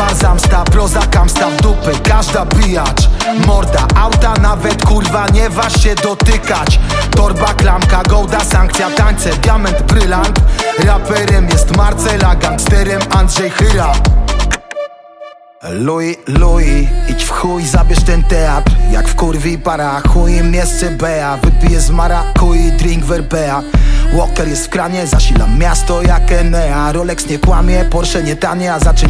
Towar zamsta, proza kamsta w dupy, każda pijacz. Morda, auta nawet kurwa nie waż się dotykać. Torba, klamka, gołda, sankcja, tańce, diament, brylant. Raperem jest Marcela, gangsterem Andrzej Chyra. Louis, idź w chuj, zabierz ten teatr. Jak w kurwi para, chuj miejsce Bea. Wypiję z marakui, drink verbea. Walker jest w kranie, zasilam miasto jak Enea. Rolex nie kłamie, Porsche nie tanie, a zaczyn